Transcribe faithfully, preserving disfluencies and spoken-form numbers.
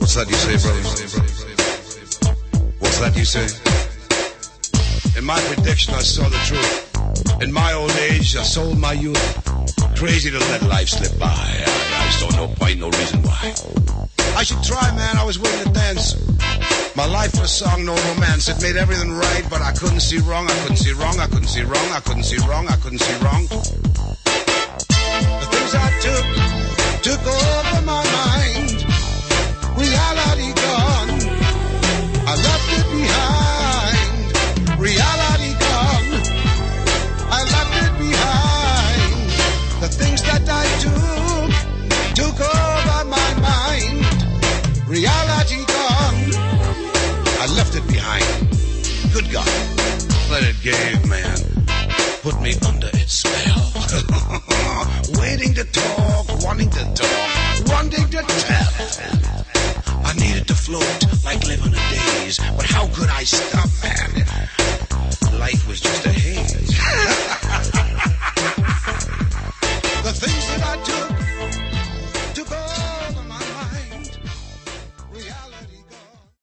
What's that you say, brother? What's that you say? In my prediction, I saw the truth. In my old age, I sold my youth. Crazy to let life slip by. I, I just don't know point, no reason why. I should try, man. I was willing to dance. My life was song, no romance. It made everything right, but I couldn't see wrong. I couldn't see wrong. I couldn't see wrong. I couldn't see wrong. I couldn't see wrong. The things I took took over my mind. Reality gone. I left it behind. Reality gone. I left it behind. The things that I took took over my mind. Reality gone. I left it behind. Good God. Let it gave, man. Put me under its spell. Waiting to talk, wanting to talk, wanting to tell. I needed to float like living a daze. But how could I stop, man?